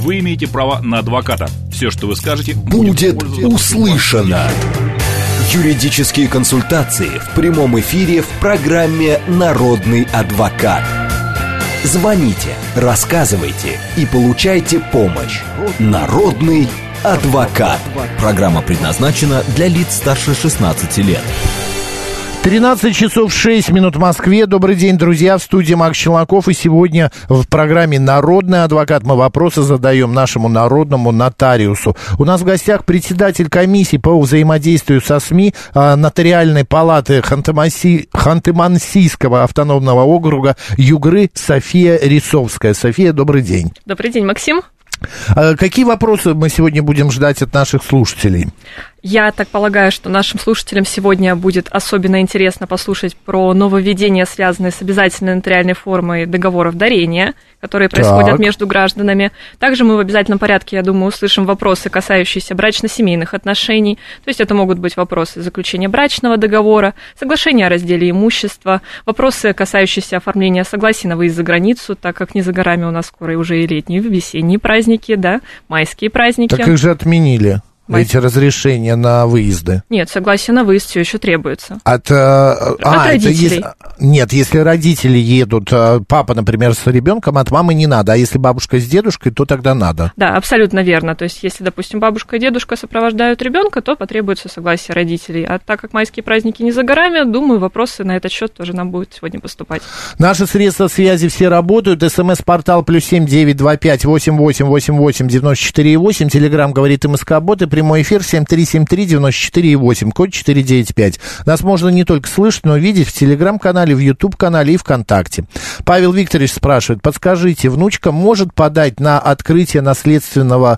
Вы имеете право на адвоката. Все, что вы скажете, будет услышано. Юридические консультации в прямом эфире в программе «Народный адвокат». Звоните, рассказывайте и получайте помощь. Народный адвокат. Программа предназначена для лиц старше 16 лет. 13 часов 6 минут в Москве. Добрый день, друзья, в студии Макс Челноков. И сегодня в программе «Народный адвокат» мы вопросы задаем нашему народному нотариусу. У нас в гостях председатель комиссии по взаимодействию со СМИ Нотариальной палаты Ханты-Мансийского автономного округа Югры София Рисовская. София, добрый день. Добрый день, Максим. Какие вопросы мы сегодня будем ждать от наших слушателей? Я так полагаю, что нашим слушателям сегодня будет особенно интересно послушать про нововведения, связанные с обязательной нотариальной формой договоров дарения, которые происходят между гражданами. Также мы в обязательном порядке, я думаю, услышим вопросы, касающиеся брачно-семейных отношений. То есть это могут быть вопросы заключения брачного договора, соглашения о разделе имущества, вопросы, касающиеся оформления согласий на выезд за границу, так как не за горами у нас скоро уже и летние, весенние праздники, да, майские праздники. Так их же отменили. Эти разрешения на выезды. Нет, согласие на выезд все еще требуется. От родителей. Нет, если родители едут, папа, например, с ребенком, от мамы не надо. А если бабушка с дедушкой, то тогда надо. Да, абсолютно верно. То есть, если, допустим, бабушка и дедушка сопровождают ребенка, то потребуется согласие родителей. А так как майские праздники не за горами, думаю, вопросы на этот счет тоже нам будут сегодня поступать. Наши средства связи все работают. СМС-портал +7 925 88 88 94 8. Телеграм говорит МСК-бот. И прямой эфир 7373-94-8, код 495. Нас можно не только слышать, но и видеть в Телеграм-канале, в Ютуб-канале и ВКонтакте. Павел Викторович спрашивает, подскажите, внучка может подать на открытие наследственного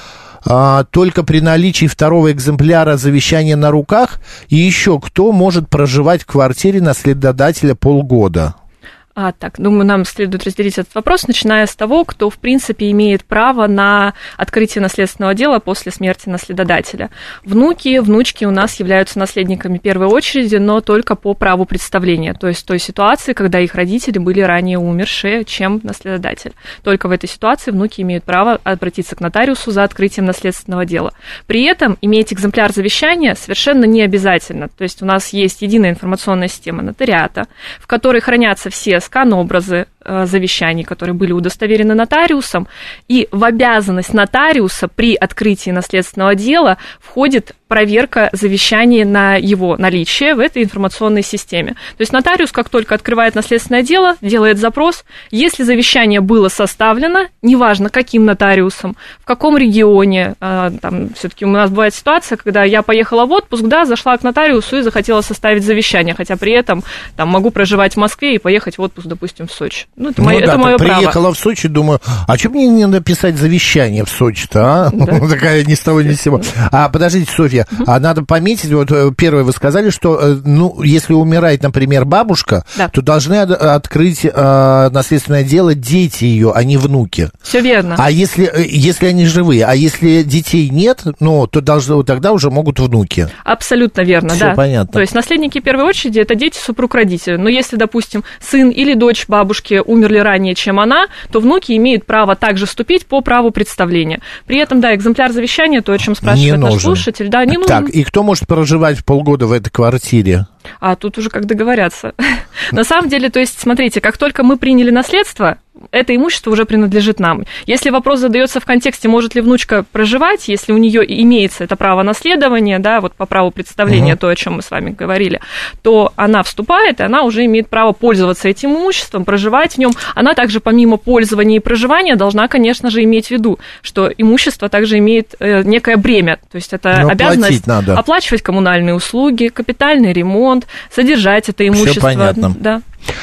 только при наличии второго экземпляра завещания на руках? И еще, кто может проживать в квартире наследодателя полгода? Так, думаю, нам следует разделить этот вопрос, начиная с того, кто, в принципе, имеет право на открытие наследственного дела после смерти наследодателя. Внуки, внучки у нас являются наследниками первой очереди, но только по праву представления, то есть в той ситуации, когда их родители были ранее умершие, чем наследодатель. Только в этой ситуации внуки имеют право обратиться к нотариусу за открытием наследственного дела. При этом иметь экземпляр завещания совершенно не обязательно, то есть у нас есть единая информационная система нотариата, в которой хранятся все скан-образы завещаний, которые были удостоверены нотариусом, и в обязанность нотариуса при открытии наследственного дела входит проверка завещания на его наличие в этой информационной системе. То есть нотариус, как только открывает наследственное дело, делает запрос, если завещание было составлено, неважно каким нотариусом, в каком регионе, там все-таки у нас бывает ситуация, когда я поехала в отпуск, да, зашла к нотариусу и захотела составить завещание, хотя при этом там могу проживать в Москве и поехать в отпуск, допустим, в Сочи. Ну, это мое право. Приехала в Сочи, думаю, а что мне не написать завещание в Сочи-то, а? Да. Такая ни с того ни с сего. Подождите, Софья, надо пометить, вот первое вы сказали, что, ну, если умирает, например, бабушка, да, то должны открыть наследственное дело дети ее, а не внуки. Все верно. А если они живые, а если детей нет, ну, то тогда уже могут внуки. Абсолютно верно, всё да. Понятно. То есть наследники первой очереди – это дети супруг родителя. Но если, допустим, сын или дочь бабушки умерли ранее, чем она, то внуки имеют право также вступить по праву представления. При этом, да, экземпляр завещания, то, о чем спрашивает наш слушатель, да, не нужен. Так, и кто может проживать полгода в этой квартире? А тут уже как договорятся. На самом деле, то есть, смотрите, как только мы приняли наследство, это имущество уже принадлежит нам. Если вопрос задается в контексте, может ли внучка проживать, если у нее имеется это право наследования, да, вот по праву представления, то, о чем мы с вами говорили, то она вступает, и она уже имеет право пользоваться этим имуществом, проживать в нем. Она также помимо пользования и проживания должна, конечно же, иметь в виду, что имущество также имеет некое бремя, то есть это обязанность оплачивать коммунальные услуги, капитальный ремонт, содержать это имущество. Всё понятно. Да.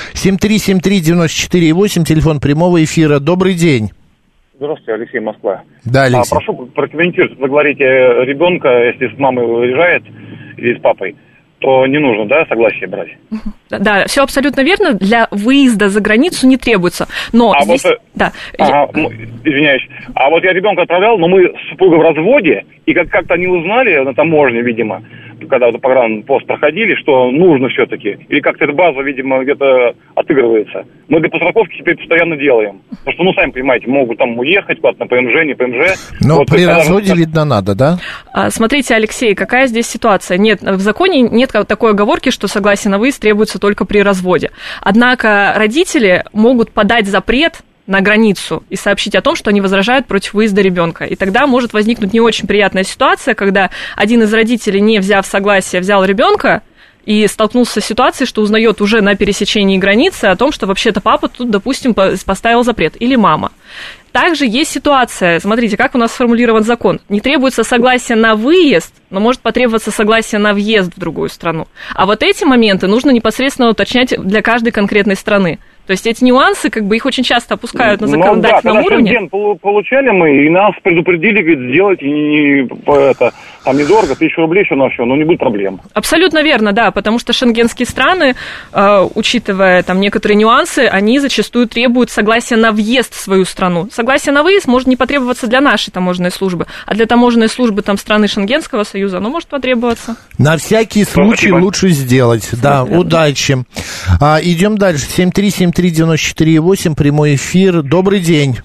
7373948, телефон прямого эфира. Добрый день. Здравствуйте, Алексей, Москва. Да, Алексей. Прошу прокомментировать. Вы говорите, ребенка, если с мамой уезжает или с папой, то не нужно, да, согласие брать? Да, все абсолютно верно. Для выезда за границу не требуется. Но здесь... Извиняюсь. А вот я ребенка отправлял, но мы с супругой в разводе, и как-то они узнали на таможне, видимо, когда вот погранпост проходили, что нужно все-таки. Или как-то эта база, видимо, где-то отыгрывается. Мы для подстраховки теперь постоянно делаем. Потому что, сами понимаете, могут там уехать куда-то на ПМЖ, не ПМЖ. Но вот, при разводе, видно, надо, да? Смотрите, Алексей, какая здесь ситуация? Нет, в законе нет такой оговорки, что согласие на выезд требуется только при разводе. Однако родители могут подать запрет на границу и сообщить о том, что они возражают против выезда ребенка. И тогда может возникнуть не очень приятная ситуация, когда один из родителей, не взяв согласие, взял ребенка и столкнулся с ситуацией, что узнает уже на пересечении границы о том, что вообще-то папа тут, допустим, поставил запрет, или мама. Также есть ситуация, смотрите, как у нас сформулирован закон. Не требуется согласие на выезд, но может потребоваться согласие на въезд в другую страну. А вот эти моменты нужно непосредственно уточнять для каждой конкретной страны. То есть эти нюансы, их очень часто опускают на законодательном уровне. Шенген получали мы, и нас предупредили, говорит, сделайте там недорого, 1000 рублей еще на все, но не будет проблем. Абсолютно верно, да, потому что шенгенские страны, учитывая там некоторые нюансы, они зачастую требуют согласия на въезд в свою страну. Согласие на выезд может не потребоваться для нашей таможенной службы, а для таможенной службы там страны Шенгенского союза оно может потребоваться. На всякий случай лучше сделать. Да, удачи. Идем дальше. 7373948, прямой эфир. Добрый день.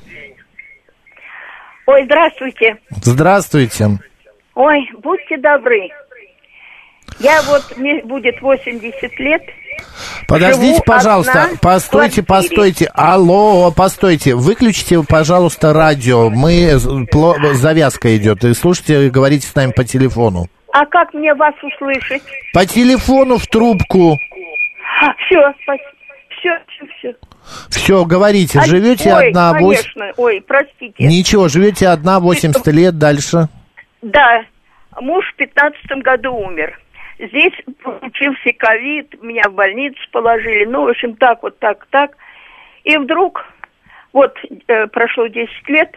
Ой, здравствуйте. Здравствуйте. Ой, будьте добры. Мне будет 80 лет. Подождите, пожалуйста, постойте. Алло, постойте. Выключите, пожалуйста, радио. Завязка идет. И слушайте, говорите с нами по телефону. А как мне вас услышать? По телефону в трубку. Все, спасибо. Все. Все, говорите, живете одна... конечно, простите. Ничего, живете одна, 80 лет, дальше. Да, муж в 15 году умер. Здесь получился ковид, меня в больницу положили, в общем, так. И вдруг, прошло 10 лет,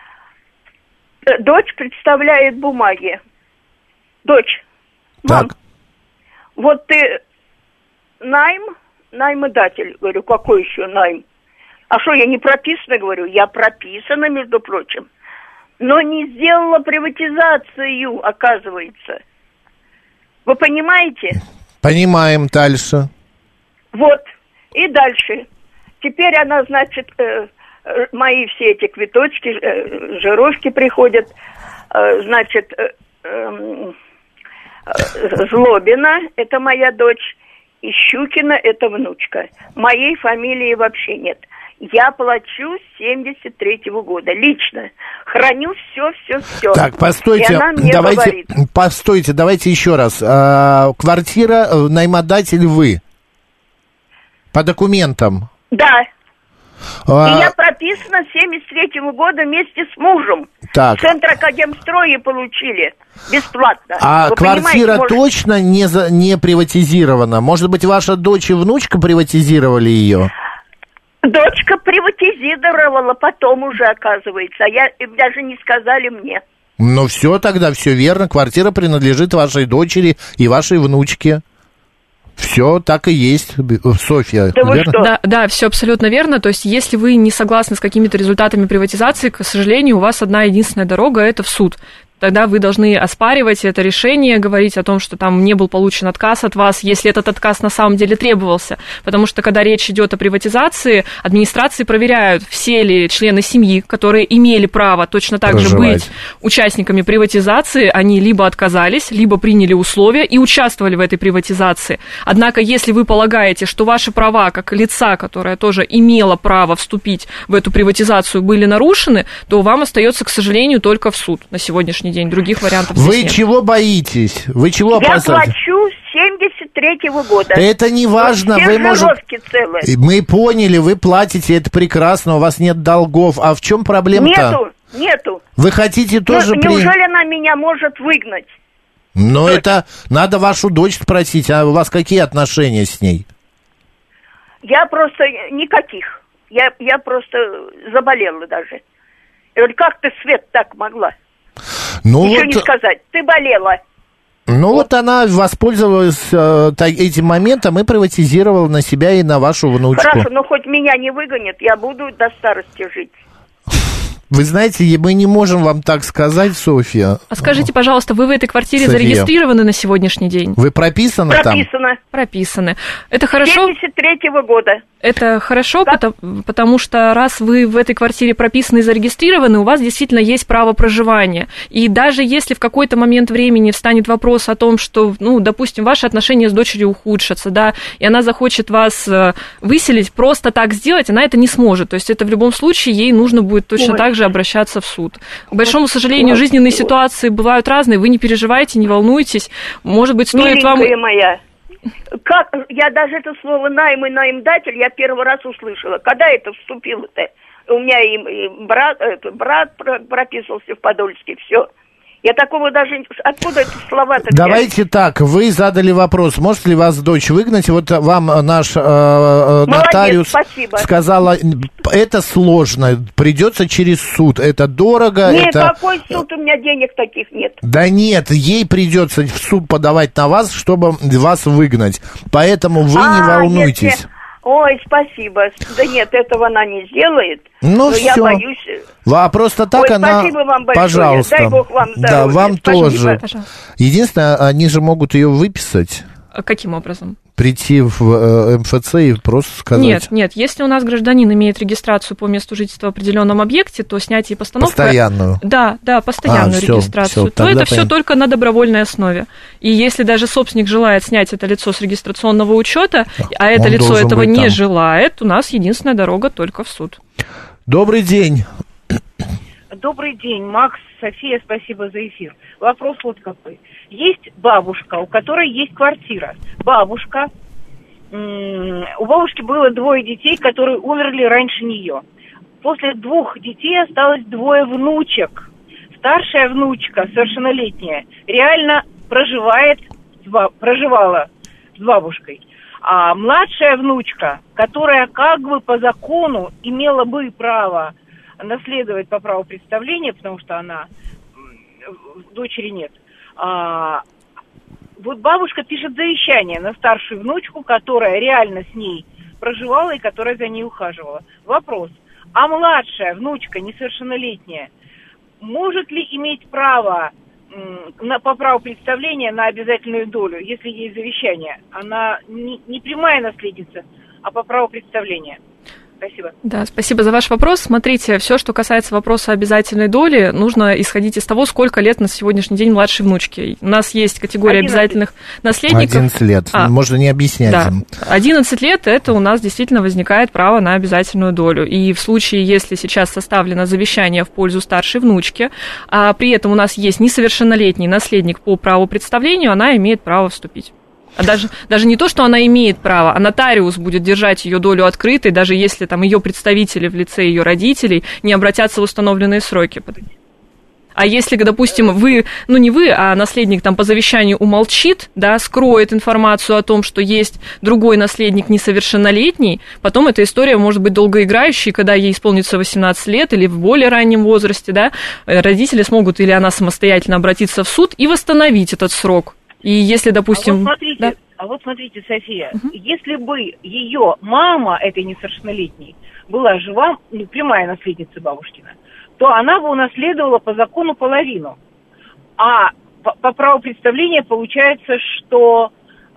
дочь представляет бумаги. Дочь, мам, так. Ты наймодатель. Говорю, какой еще найм? А что, я не прописана? Говорю, я прописана, между прочим. Но не сделала приватизацию, оказывается. Вы понимаете? Понимаем, дальше. И дальше. Теперь она, мои все эти квиточки, жировки приходят, Злобина, это моя дочь, и Щукина, это внучка. Моей фамилии вообще нет. Я плачу с 73-го года. Лично. Храню все. Так, постойте. Давайте еще раз. Квартира, наймодатель вы. По документам. Да. И я прописана с 73-го года вместе с мужем. Так. Центр Академстроя получили бесплатно. А квартира точно не приватизирована? Может быть, ваша дочь и внучка приватизировали ее? Дочка приватизировала, потом уже, оказывается. Даже не сказали мне. Ну все, тогда все верно. Квартира принадлежит вашей дочери и вашей внучке. Все так и есть, Софья. Да вы что? Да, все абсолютно верно. То есть, если вы не согласны с какими-то результатами приватизации, к сожалению, у вас одна единственная дорога – это в суд. Тогда вы должны оспаривать это решение, говорить о том, что там не был получен отказ от вас, если этот отказ на самом деле требовался. Потому что, когда речь идет о приватизации, администрации проверяют, все ли члены семьи, которые имели право точно так же быть участниками приватизации, они либо отказались, либо приняли условия и участвовали в этой приватизации. Однако, если вы полагаете, что ваши права, как лица, которое тоже имело право вступить в эту приватизацию, были нарушены, то вам остается, к сожалению, только в суд на сегодняшний день. Других вариантов здесь нет. Вы чего боитесь? Вы чего опасаетесь? Я плачу с 73-го года. Это не важно. Мы поняли, вы платите, это прекрасно, у вас нет долгов. А в чем проблема-то? Нету. Вы хотите тоже... Неужели она меня может выгнать? Это надо вашу дочь спросить, а у вас какие отношения с ней? Я просто... Никаких. Я просто заболела даже. Я говорю, как ты, Свет, так могла? Ничего не сказать. Ты болела. Она воспользовалась этим моментом и приватизировала на себя и на вашу внучку. Хорошо, но хоть меня не выгонят, я буду до старости жить. Вы знаете, мы не можем вам так сказать, Софья. А скажите, пожалуйста, вы в этой квартире София. зарегистрированы на сегодняшний день? Вы прописаны там? Прописаны. Это хорошо? 73-го года. Это хорошо, потому что раз вы в этой квартире прописаны и зарегистрированы, у вас действительно есть право проживания. И даже если в какой-то момент времени встанет вопрос о том, что, ну, допустим, ваши отношения с дочерью ухудшатся, да, и она захочет вас выселить, просто так сделать, она это не сможет. То есть это в любом случае ей нужно будет точно так же обращаться в суд. К большому сожалению, жизненные ситуации бывают разные, вы не переживайте, не волнуйтесь. Может быть, стоит вам... моя. Как? Я даже это слово найм и наимдатель я первый раз услышала. Когда это вступило-то? У меня и брат прописывался в Подольске, все. Я такого даже... Откуда эти слова-то? Давайте так, вы задали вопрос, может ли вас дочь выгнать? Вот вам наш нотариус сказала, это сложно, придется через суд, это дорого. Нет, какой суд? У меня денег таких нет. Да нет, ей придется в суд подавать на вас, чтобы вас выгнать. Поэтому вы не волнуйтесь. Ой, спасибо. Да нет, этого она не сделает. Ну, все. Я боюсь. А просто так она... Спасибо вам большое. Пожалуйста. Дай Бог вам здоровья. Да, вам спасибо. тоже. Пожалуйста. Единственное, они же могут ее выписать. Каким образом? Прийти в МФЦ и просто сказать... Нет, если у нас гражданин имеет регистрацию по месту жительства в определенном объекте, то снятие и постановка... Постоянную? Да, постоянную регистрацию. То это все только на добровольной основе. И если даже собственник желает снять это лицо с регистрационного учета, а это лицо этого не желает, у нас единственная дорога только в суд. Добрый день. Добрый день, Макс, София, спасибо за эфир. Вопрос вот какой. Есть бабушка, у которой есть квартира. Бабушка, у бабушки было 2 детей, которые умерли раньше нее. После 2 детей осталось 2 внучек. Старшая внучка, совершеннолетняя, реально проживала с бабушкой. А младшая внучка, которая как бы по закону имела бы право наследовать по праву представления, потому что она, дочери нет. Вот бабушка пишет завещание на старшую внучку, которая реально с ней проживала и которая за ней ухаживала. Вопрос. А младшая внучка, несовершеннолетняя, может ли иметь право по праву представления на обязательную долю, если есть завещание? Она не прямая наследница, а по праву представления. Спасибо. Да, спасибо за ваш вопрос. Смотрите, все, что касается вопроса обязательной доли, нужно исходить из того, сколько лет на сегодняшний день младшей внучке. У нас есть категория 11. обязательных наследников. 11 лет. Можно не объяснять им. 11 лет, это у нас действительно возникает право на обязательную долю. И в случае, если сейчас составлено завещание в пользу старшей внучки, а при этом у нас есть несовершеннолетний наследник по праву представлению, она имеет право вступить. А даже не то, что она имеет право, а нотариус будет держать ее долю открытой, даже если там ее представители в лице ее родителей не обратятся в установленные сроки. А если, допустим, вы, не вы, а наследник там по завещанию умолчит, да, скроет информацию о том, что есть другой наследник несовершеннолетний, потом эта история может быть долгоиграющей, когда ей исполнится 18 лет или в более раннем возрасте, да, родители смогут или она самостоятельно обратиться в суд и восстановить этот срок. И если, допустим... А вот смотрите, София, если бы ее мама, этой несовершеннолетней, была жива, прямая наследница бабушкина, то она бы унаследовала по закону половину. А по праву представления получается, что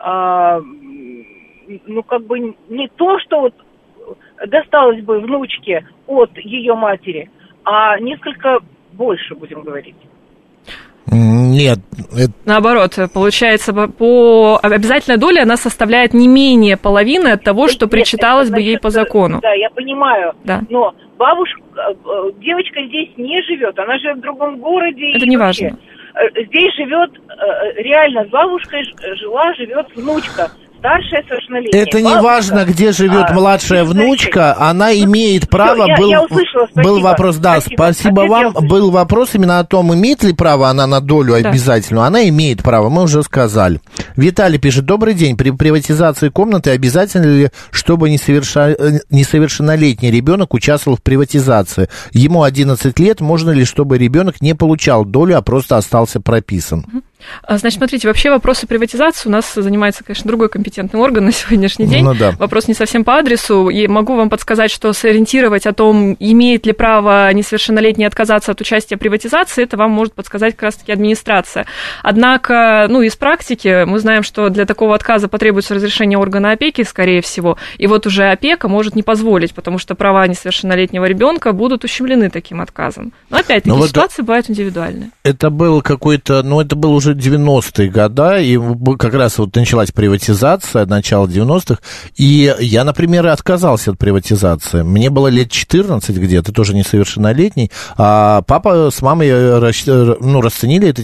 не то, что вот досталось бы внучке от ее матери, а несколько больше, будем говорить. Нет. Наоборот, получается, по обязательной доле она составляет не менее половины от того, что причиталось бы ей по закону. Да, я понимаю, да. Но девочка здесь не живет, она живет в другом городе. Это не важно. Здесь живет, реально, с бабушкой живет внучка. Старшая совершеннолетняя. Это не важно, где живет младшая внучка, она имеет право. Я услышала, спасибо. Был вопрос, да, спасибо вам. Был вопрос именно о том, имеет ли право она на долю обязательную. Она имеет право, мы уже сказали. Виталий пишет: добрый день. При приватизации комнаты обязательно ли, чтобы несовершеннолетний ребенок участвовал в приватизации? Ему 11 лет, можно ли, чтобы ребенок не получал долю, а просто остался прописан? Значит, смотрите, вообще вопросы приватизации у нас занимается, конечно, другой компетентный орган на сегодняшний день. Ну, да. Вопрос не совсем по адресу. И могу вам подсказать, что сориентировать о том, имеет ли право несовершеннолетний отказаться от участия в приватизации, это вам может подсказать как раз-таки администрация. Однако, из практики мы знаем, что для такого отказа потребуется разрешение органа опеки, скорее всего. И вот уже опека может не позволить, потому что права несовершеннолетнего ребенка будут ущемлены таким отказом. Но опять-таки ситуации бывают индивидуальные. Это был какой-то, это был уже 90-е годы, и как раз вот началась приватизация, начало 90-х, и я, например, отказался от приватизации. Мне было лет 14 где-то, тоже несовершеннолетний, а папа с мамой расценили это,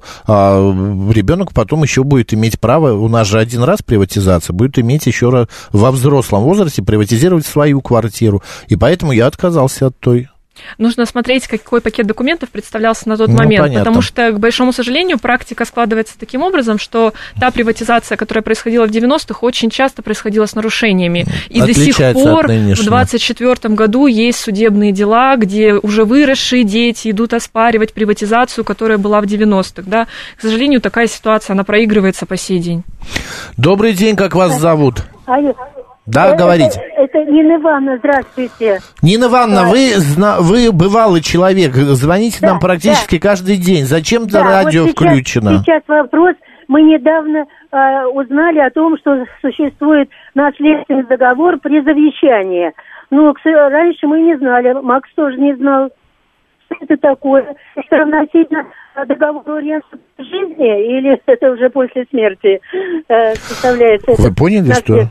ребенок потом еще будет иметь право, у нас же один раз приватизация, будет иметь еще раз во взрослом возрасте приватизировать свою квартиру, и поэтому я отказался от той. Нужно смотреть, какой пакет документов представлялся на тот момент, понятно. Потому что, к большому сожалению, практика складывается таким образом, что та приватизация, которая происходила в 90-х, очень часто происходила с нарушениями. И до сих пор в 24-м году есть судебные дела, где уже выросшие дети идут оспаривать приватизацию, которая была в 90-х. Да? К сожалению, такая ситуация, она проигрывается по сей день. Добрый день, как вас зовут? Да, говорите. Это Нина Ивановна, здравствуйте. Нина Ивановна, вы бывалый человек, звоните нам практически каждый день. Зачем-то радио вот включено. Сейчас вопрос. Мы недавно узнали о том, что существует наследственный договор при завещании. Раньше мы не знали, Макс тоже не знал, что это такое. Это равносильно договору ренты жизни или это уже после смерти составляется? Вы поняли, что...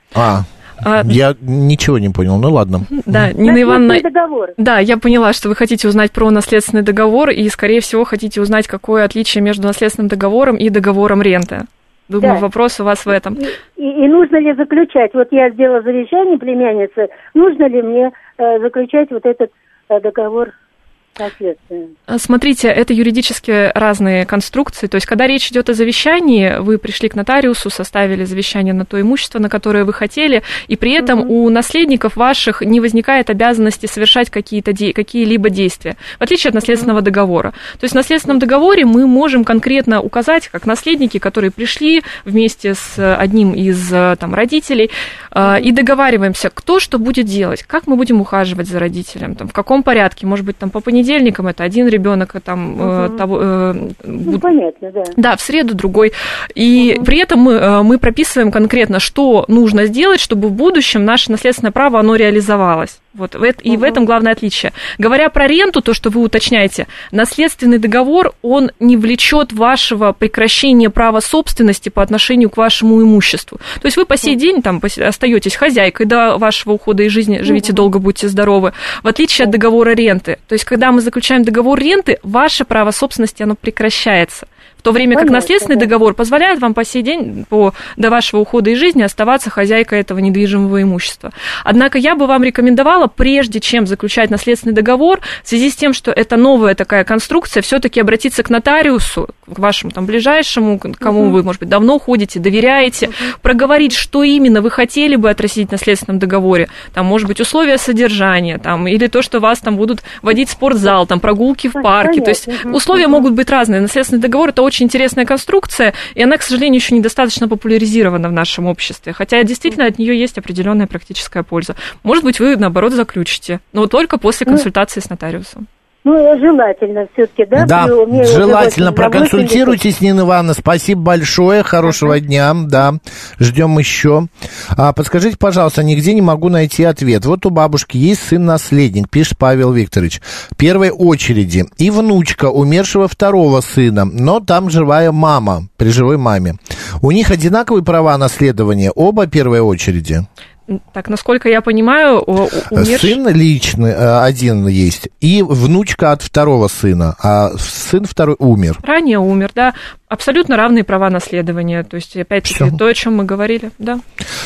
Я ничего не понял, ладно. Да, Нина Ивановна, да, я поняла, что вы хотите узнать про наследственный договор и, скорее всего, хотите узнать, какое отличие между наследственным договором и договором ренты. Думаю, вопрос у вас в этом. И нужно ли заключать, вот я сделала завещание племяннице, нужно ли мне заключать вот этот договор? Смотрите, это юридически разные конструкции. То есть, когда речь идет о завещании, вы пришли к нотариусу, составили завещание на то имущество, на которое вы хотели, и при этом у наследников ваших не возникает обязанности совершать какие-либо действия, в отличие от наследственного договора. То есть, в наследственном договоре мы можем конкретно указать, как наследники, которые пришли вместе с одним из родителей, и договариваемся, кто что будет делать, как мы будем ухаживать за родителем, в каком порядке, может быть, по понедельникам это один ребенок, понятно, да. Да, в среду другой. И при этом мы прописываем конкретно, что нужно сделать, чтобы в будущем наше наследственное право, оно реализовалось. И в этом главное отличие. Говоря про ренту, то, что вы уточняете, наследственный договор, он не влечет вашего прекращения права собственности по отношению к вашему имуществу. То есть вы по сей день остаетесь хозяйкой до вашего ухода из жизни, живите долго, будьте здоровы, в отличие от договора ренты. То есть когда мы заключаем договор ренты, ваше право собственности, оно прекращается. В то время как наследственный договор позволяет вам по сей день, до вашего ухода из жизни, оставаться хозяйкой этого недвижимого имущества. Однако я бы вам рекомендовала, прежде чем заключать наследственный договор, в связи с тем, что это новая такая конструкция, все-таки обратиться к нотариусу, к вашему ближайшему, кому вы, может быть, давно ходите, доверяете, проговорить, что именно вы хотели бы отразить в наследственном договоре. Может быть, условия содержания, или то, что вас будут водить в спортзал, прогулки в парке. То есть условия могут быть разные. Наследственный договор – это очень интересная конструкция, и она, к сожалению, еще недостаточно популяризирована в нашем обществе, хотя действительно от нее есть определенная практическая польза. Может быть, вы, наоборот, заключите, но только после консультации с нотариусом. Желательно все-таки, да? Да, желательно. Проконсультируйтесь, Нина Ивановна. Спасибо большое, хорошего дня, да. Ждем еще. Подскажите, пожалуйста, нигде не могу найти ответ. Вот у бабушки есть сын-наследник, пишет Павел Викторович, в первой очереди, и внучка умершего второго сына, но там живая мама, при живой маме. У них одинаковые права наследования, оба первой очереди. Так, насколько я понимаю, сын личный один есть, и внучка от второго сына, а сын второй умер. Ранее умер, да. Абсолютно равные права наследования. То есть, опять-таки, то, о чем мы говорили, да.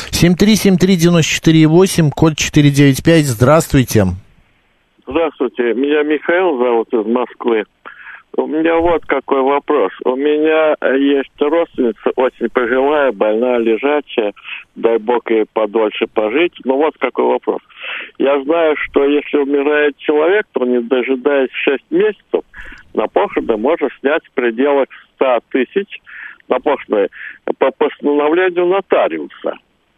7373948, код 495. Здравствуйте. Здравствуйте. Меня Михаил зовут, из Москвы. У меня вот какой вопрос. У меня есть родственница, очень пожилая, больная, лежачая. Дай бог ей подольше пожить. Но вот какой вопрос. Я знаю, что если умирает человек, то не дожидаясь 6 месяцев, на похороны можно снять в пределах 100 тысяч на похороны по постановлению нотариуса.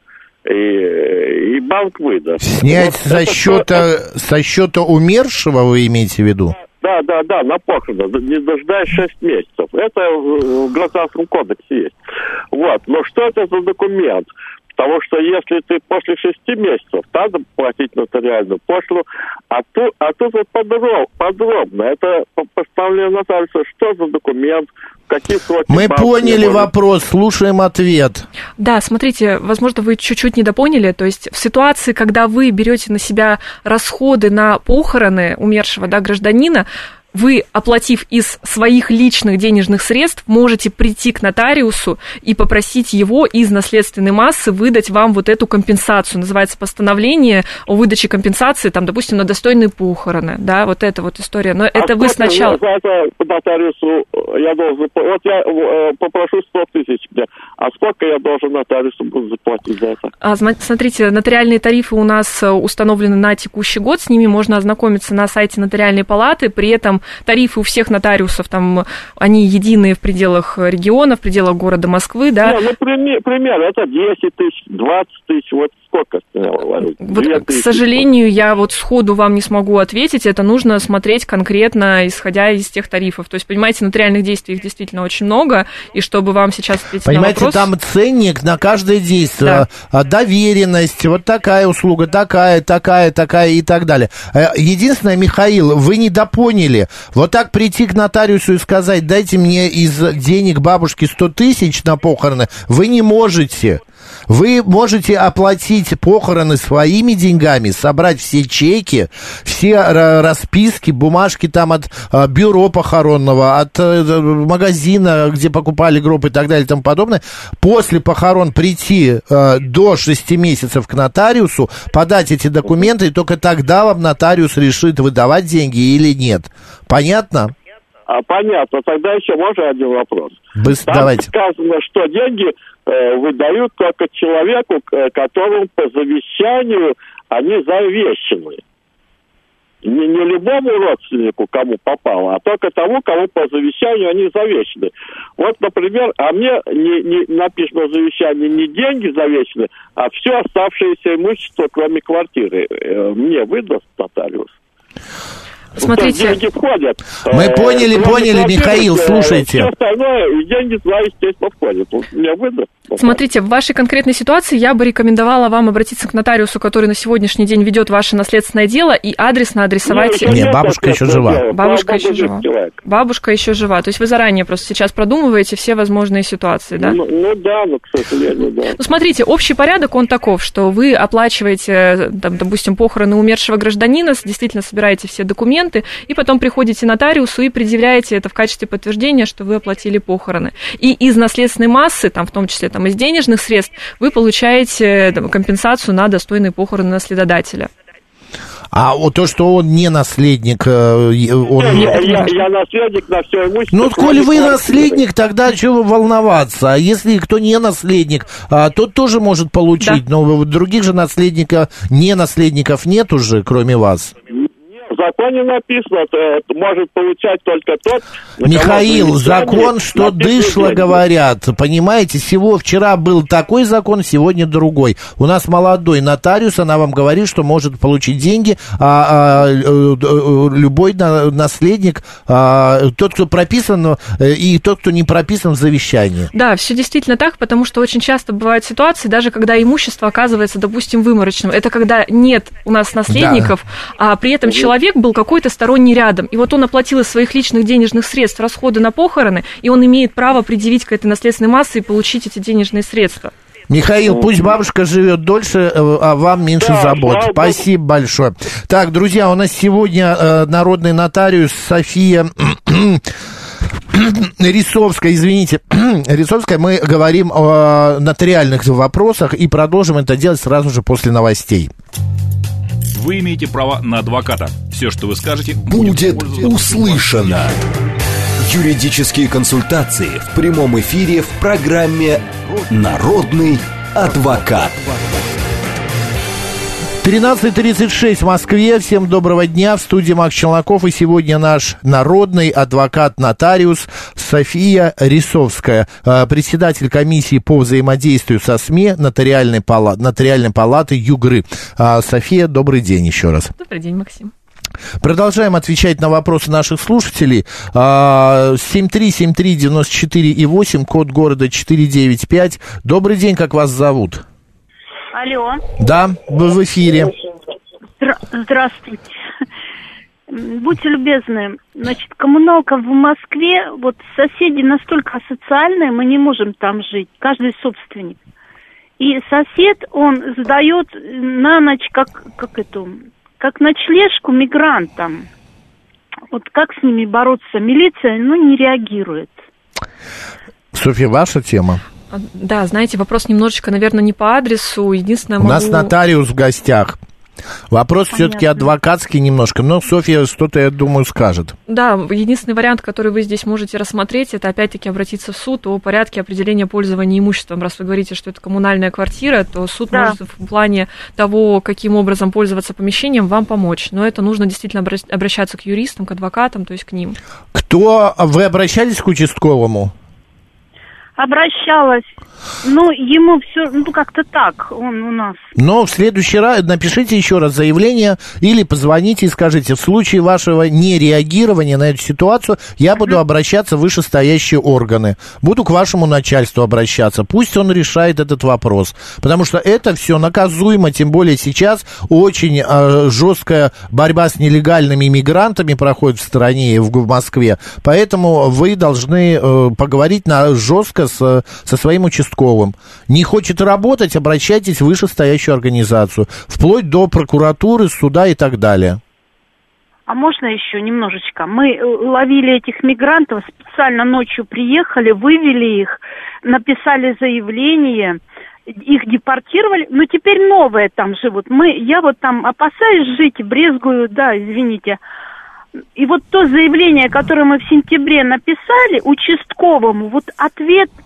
И банк выдаст. Снять вот со счета умершего, вы имеете в виду? Да, на похороны, не дожидаясь 6 месяцев. Это в Гражданском кодексе есть. Вот. Но что это за документ? Потому что если ты после 6 месяцев, надо платить нотариальную пошлину, а тут вот подробно. Это постановление нотариуса, что за документ, какие сроки. Мы поняли вопрос, слушаем ответ. Да, смотрите, возможно, вы чуть-чуть недопоняли. То есть в ситуации, когда вы берете на себя расходы на похороны умершего, да, гражданина, вы, оплатив из своих личных денежных средств, можете прийти к нотариусу и попросить его из наследственной массы выдать вам вот эту компенсацию. Называется постановление о выдаче компенсации, там, допустим, на достойные похороны. Да, вот эта вот история. Но это вы сначала... За это нотариусу я должен... Вот я попрошу 100 тысяч, а сколько я должен нотариусу буду заплатить за это? Смотрите, нотариальные тарифы у нас установлены на текущий год, с ними можно ознакомиться на сайте нотариальной палаты, при этом тарифы у всех нотариусов, там, они единые в пределах региона, в пределах города Москвы, да? Ну, пример, это 10 тысяч, 20 тысяч, вот сколько? Вот, к сожалению, я вот сходу вам не смогу ответить, это нужно смотреть конкретно, исходя из тех тарифов. То есть, понимаете, нотариальных действий их действительно очень много, и чтобы вам сейчас ответить на вопрос... Понимаете, там ценник на каждое действие, да. Доверенность, вот такая услуга, такая и так далее. Единственное, Михаил, вы недопоняли. Вот так прийти к нотариусу и сказать, дайте мне из денег бабушки 100 тысяч на похороны, вы не можете. Вы можете оплатить похороны своими деньгами, собрать все чеки, все расписки, бумажки там от бюро похоронного, от магазина, где покупали гроб и так далее и тому подобное. После похорон прийти до 6 месяцев к нотариусу, подать эти документы, и только тогда вам нотариус решит, выдавать деньги или нет. Понятно? Понятно. Тогда еще можно один вопрос? Там давайте. Сказано, что деньги выдают только человеку, которому по завещанию они завещаны. Не любому родственнику, кому попало, а только тому, кому по завещанию они завещаны. Вот, например, а мне не написано в завещании не деньги завещаны, а все оставшееся имущество, кроме квартиры. Мне выдаст нотариус? Смотрите, деньги входят. Мы поняли, Михаил, слушайте. Все остальное, и деньги туда, естественно, входят. Вот меня выдаст. Смотрите, в вашей конкретной ситуации я бы рекомендовала вам обратиться к нотариусу, который на сегодняшний день ведет ваше наследственное дело, и адресно адресовать... Нет, бабушка еще жива. Бабушка еще жива. Бабушка еще жива. То есть вы заранее просто сейчас продумываете все возможные ситуации, да? Ну да, но, к сожалению, да. Ну, смотрите, общий порядок, он таков, что вы оплачиваете, там, допустим, похороны умершего гражданина, действительно собираете все документы, и потом приходите к нотариусу и предъявляете это в качестве подтверждения, что вы оплатили похороны. И из наследственной массы, там, в том числе там, из денежных средств, вы получаете компенсацию на достойные похороны наследодателя. А вот то, что он не наследник, он... Я наследник на все имущество. Ну, коль вы наследник, тогда чего волноваться? А если кто не наследник, тот тоже может получить, да. Но других же наследников, не наследников нет уже, кроме вас. В законе написано, может получать только тот... Михаил, закон, что дышло, говорят. Понимаете, вчера был такой закон, сегодня другой. У нас молодой нотариус, она вам говорит, что может получить деньги, любой наследник, тот, кто прописан, и тот, кто не прописан в завещании. Да, все действительно так, потому что очень часто бывают ситуации, даже когда имущество оказывается, допустим, выморочным. Это когда нет у нас наследников, да. А при этом человек был какой-то сторонний рядом, и вот он оплатил из своих личных денежных средств расходы на похороны, и он имеет право предъявить к этой наследственной массе и получить эти денежные средства. Михаил, пусть бабушка живет дольше, а вам меньше забот. Спасибо большое. Так, друзья, у нас сегодня народный нотариус София Рисовская, Рисовская, мы говорим о нотариальных вопросах и продолжим это делать сразу же после новостей. Вы имеете право на адвоката. Все, что вы скажете, будет услышано. Юридические консультации в прямом эфире в программе «Народный адвокат». 13:36 в Москве. Всем доброго дня. В студии Макс Челноков. И сегодня наш народный адвокат-нотариус София Рисовская, председатель комиссии по взаимодействию со СМИ Нотариальной палаты ЮГРы. София, добрый день еще раз. Добрый день, Максим. Продолжаем отвечать на вопросы наших слушателей. 7373948, код города 495. Добрый день, как вас зовут? Алло. Да, вы в эфире. Здравствуйте. Будьте любезны, значит, коммуналка в Москве, вот соседи настолько асоциальные, мы не можем там жить, каждый собственник. И сосед, он сдает на ночь, как ночлежку мигрантам. Вот как с ними бороться? Милиция, не реагирует. Софья, ваша тема? Да, знаете, вопрос немножечко, наверное, не по адресу. Единственное, У нас нотариус в гостях. Вопрос все-таки адвокатский немножко, но Софья что-то, я думаю, скажет. Да, единственный вариант, который вы здесь можете рассмотреть, это опять-таки обратиться в суд о порядке определения пользования имуществом. Раз вы говорите, что это коммунальная квартира, то суд может в плане того, каким образом пользоваться помещением, вам помочь. Но это нужно действительно обращаться к юристам, к адвокатам, то есть к ним. Вы обращались к участковому? Обращалась. Ему все, как-то так, он у нас. Но в следующий раз напишите еще раз заявление или позвоните и скажите, в случае вашего нереагирования на эту ситуацию я буду обращаться в вышестоящие органы. Буду к вашему начальству обращаться. Пусть он решает этот вопрос. Потому что это все наказуемо, тем более сейчас очень жесткая борьба с нелегальными мигрантами проходит в стране и в Москве. Поэтому вы должны поговорить жестко со своим участковым. Не хочет работать, обращайтесь в вышестоящую организацию, вплоть до прокуратуры, суда и так далее. А можно еще немножечко? Мы ловили этих мигрантов, специально ночью приехали, вывели их, написали заявление, их депортировали, но теперь новые там живут. Я вот там опасаюсь жить, брезгую, извините. И вот то заявление, которое мы в сентябре написали участковому, вот ответа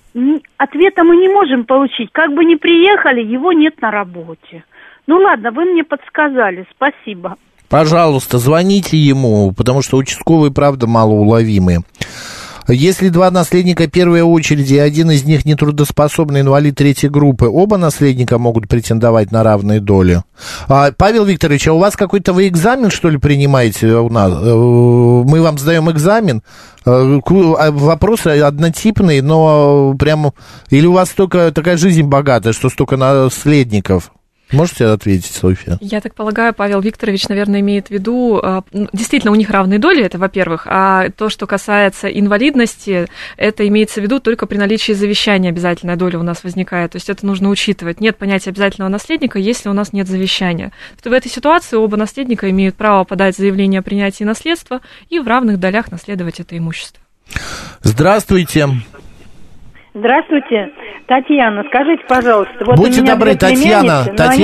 мы не можем получить. Как бы ни приехали, его нет на работе. Ладно, вы мне подсказали, спасибо. Пожалуйста, звоните ему, потому что участковые, правда, малоуловимые. Если два наследника первой очереди, один из них нетрудоспособный инвалид третьей группы, оба наследника могут претендовать на равные доли. Павел Викторович, а у вас какой-то вы экзамен, что ли, принимаете у нас? Мы вам сдаем экзамен? Вопросы однотипные, но прямо... Или у вас только такая жизнь богатая, что столько наследников? Можете ответить, Софья? Я так полагаю, Павел Викторович, наверное, имеет в виду, действительно, у них равные доли, это во-первых, а то, что касается инвалидности, это имеется в виду только при наличии завещания обязательная доля у нас возникает, то есть это нужно учитывать. Нет понятия обязательного наследника, если у нас нет завещания. В этой ситуации оба наследника имеют право подать заявление о принятии наследства и в равных долях наследовать это имущество. Здравствуйте. Здравствуйте, Татьяна, скажите, пожалуйста, вот будьте добры, Татьяна,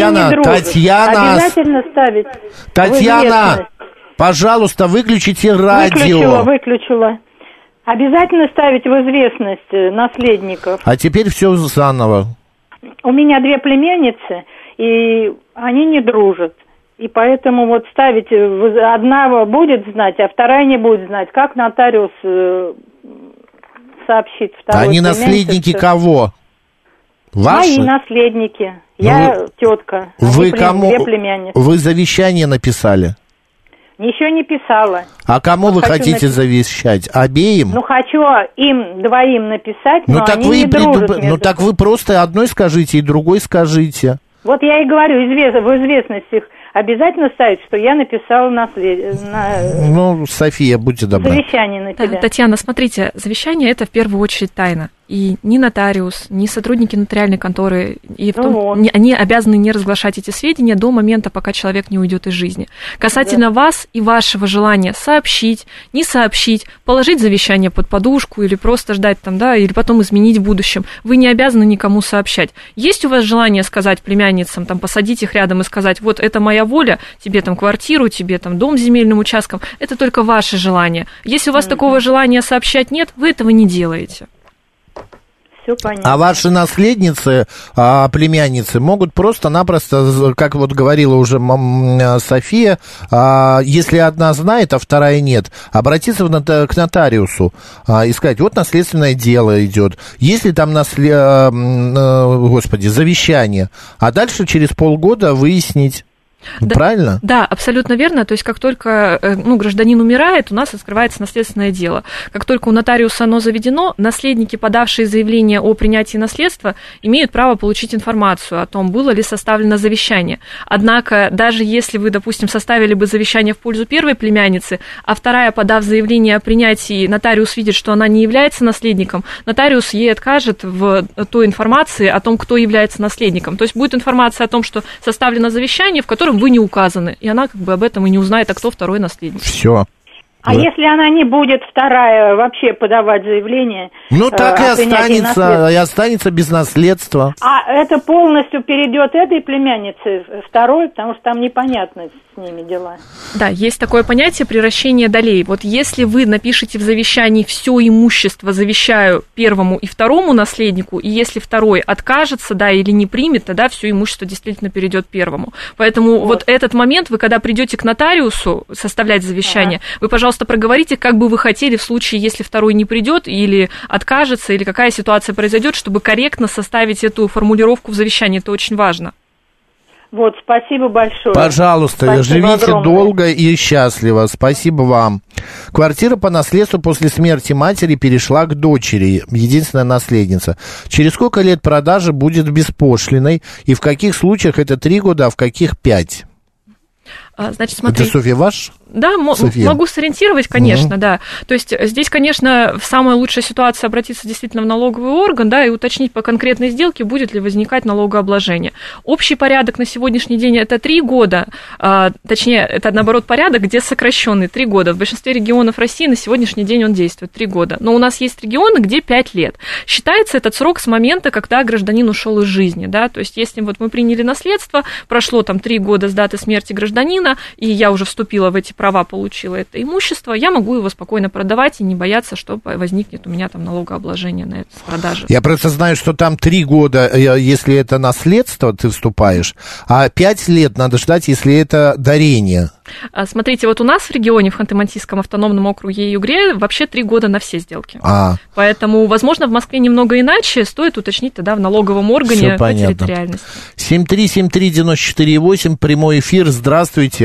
обязательно ставить. Татьяна, пожалуйста, выключите радио. Выключила. Обязательно ставить в известность наследников. А теперь все заново. У меня 2 племянницы, и они не дружат. И поэтому вот ставить, одна будет знать, а вторая не будет знать. Как нотариус сообщит второй? Они наследники кого? Ваши? Мои наследники. Я тетка. Вы кому? 2 племянницы. Вы завещание написали? Еще не писала. А кому вы хотите завещать? Обеим? Хочу им 2 написать, но так они не дружат. Так вы просто одной скажите и другой скажите. Вот я и говорю, в известностях обязательно ставить, что я написала София, будьте добры. Завещание на тебя. Татьяна, смотрите, завещание – это в первую очередь тайна. И ни нотариус, ни сотрудники нотариальной конторы, они обязаны не разглашать эти сведения до момента, пока человек не уйдет из жизни. Касательно вас и вашего желания сообщить, не сообщить, положить завещание под подушку или просто ждать или потом изменить в будущем, вы не обязаны никому сообщать. Есть у вас желание сказать племянницам, посадить их рядом и сказать, вот это моя воля, тебе квартиру, тебе дом с земельным участком, это только ваше желание. Если у вас такого желания сообщать нет, вы этого не делаете. все понятно. А ваши наследницы, племянницы, могут просто-напросто, как вот говорила уже София, если одна знает, а вторая нет, обратиться к нотариусу и сказать, вот наследственное дело идет, если там завещание, а дальше через полгода выяснить. Да, правильно? Да, абсолютно верно. То есть, как только гражданин умирает, у нас открывается наследственное дело. Как только у нотариуса оно заведено, наследники, подавшие заявление о принятии наследства, имеют право получить информацию о том, было ли составлено завещание. Однако, даже если вы, допустим, составили бы завещание в пользу первой племянницы, а вторая, подав заявление о принятии, нотариус видит, что она не является наследником, нотариус ей откажет в той информации о том, кто является наследником. То есть, будет информация о том, что составлено завещание, в котором вы не указаны, и она как бы об этом и не узнает, а кто второй наследник. Все. А если она не будет вторая вообще подавать заявление? Ну, так и останется без наследства. А это полностью перейдет этой племяннице второй, потому что там непонятно с ними дела. Да, есть такое понятие приращение долей. Вот если вы напишете в завещании все имущество завещаю первому и второму наследнику, и если второй откажется, да, или не примет, тогда все имущество действительно перейдет первому. Поэтому вот этот момент, вы когда придете к нотариусу составлять завещание, вы, пожалуйста, проговорите, как бы вы хотели в случае, если второй не придет или откажется, или какая ситуация произойдет, чтобы корректно составить эту формулировку в завещании. Это очень важно. Вот, спасибо большое. Пожалуйста, спасибо живите огромное. долго и счастливо. Спасибо вам. Квартира по наследству после смерти матери перешла к дочери, единственная наследница. Через сколько лет продажа будет беспошлиной? И в каких случаях это 3 года, а в каких 5? Значит, смотри. Это, Софья, ваш? Да, могу сориентировать, конечно, да. То есть здесь, конечно, самая лучшая ситуация обратиться действительно в налоговый орган, да, и уточнить по конкретной сделке, будет ли возникать налогообложение. Общий порядок на сегодняшний день это 3 года, точнее, это, наоборот, порядок, где сокращенный 3 года. В большинстве регионов России на сегодняшний день он действует 3 года. Но у нас есть регионы, где 5 лет. Считается этот срок с момента, когда гражданин ушел из жизни, да, то есть если вот мы приняли наследство, прошло там 3 года с даты смерти гражданина, и я уже вступила в эти права, получила это имущество, я могу его спокойно продавать и не бояться, что возникнет у меня там налогообложение на это с продажи. Я просто знаю, что там 3 года, если это наследство, ты вступаешь, а 5 лет надо ждать, если это дарение. Смотрите, вот у нас в регионе, в Ханты-Мансийском автономном округе и Югре, вообще 3 года на все сделки. Поэтому, возможно, в Москве немного иначе, стоит уточнить тогда в налоговом органе по территориальности. 7373948, прямой эфир, здравствуйте.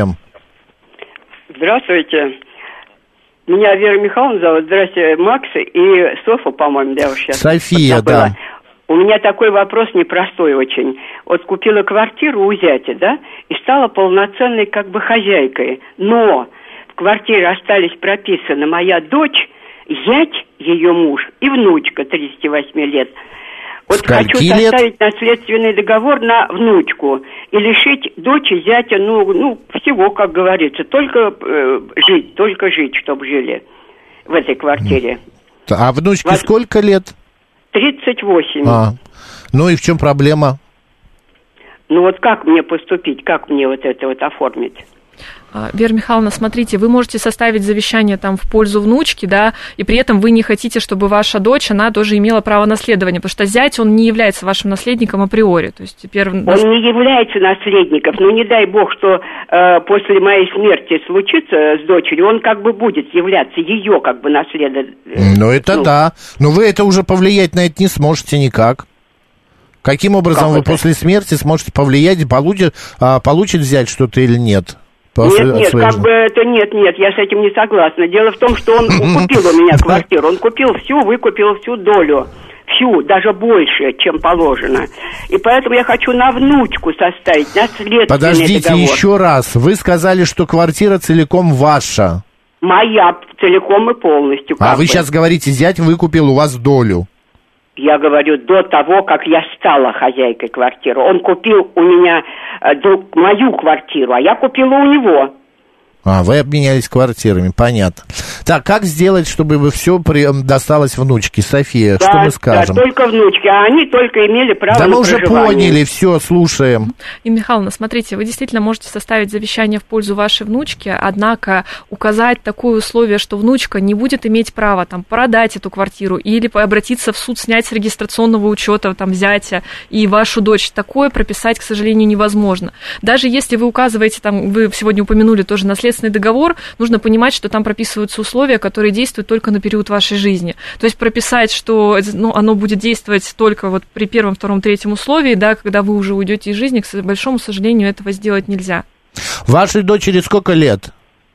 Здравствуйте. Меня Вера Михайловна зовут. Здравствуйте, Макс и Софа, по-моему, я уж сейчас София, забыла. да. У меня такой вопрос непростой очень. Вот купила квартиру у зятя, да, и стала полноценной как бы хозяйкой. Но в квартире остались прописаны моя дочь, зять, ее муж и внучка 38 лет. Вот хочу составить наследственный договор на внучку и лишить дочь и зятя, ну, всего, как говорится, только жить, чтобы жили в этой квартире. А внучке сколько лет? 38. Ну и в чем проблема? Ну вот как мне поступить, как мне вот это вот оформить? Вера Михайловна, смотрите, вы можете составить завещание там в пользу внучки, да, и при этом вы не хотите, чтобы ваша дочь, она тоже имела право наследования, потому что зять, он не является вашим наследником априори. То есть теперь... Он не является наследником, но не дай бог, что после моей смерти случится с дочерью, он как бы будет являться ее как бы наследователем. Ну это да, но вы это уже повлиять на это не сможете никак. Каким образом вы после смерти сможете повлиять, получит взять что-то или нет? Нет, как бы это нет, я с этим не согласна. Дело в том, что он купил у меня квартиру, он выкупил всю долю, даже больше, чем положено. И поэтому я хочу на внучку составить наследственный Подождите договор. Еще раз, вы сказали, что квартира целиком ваша. Моя целиком и полностью. А вы сейчас говорите, зять выкупил у вас долю. Я говорю, до того, как я стала хозяйкой квартиры. Он купил у меня мою квартиру, а я купила у него. Вы обменялись квартирами, понятно. Так, как сделать, чтобы все досталось внучке? София, да, что мы скажем? Да, только внучки, а они только имели право на проживание. Да мы уже поняли, все, слушаем. Инна Михайловна, смотрите, вы действительно можете составить завещание в пользу вашей внучки, однако указать такое условие, что внучка не будет иметь права там продать эту квартиру или обратиться в суд, снять с регистрационного учета там зятя и вашу дочь, такое прописать, к сожалению, невозможно. Даже если вы указываете, там, вы сегодня упомянули тоже наследственный договор, нужно понимать, что там прописываются условия, которые действуют только на период вашей жизни. То есть прописать, что оно будет действовать только вот при первом, втором, третьем условии, да, когда вы уже уйдете из жизни, к большому сожалению, этого сделать нельзя. Вашей дочери сколько лет?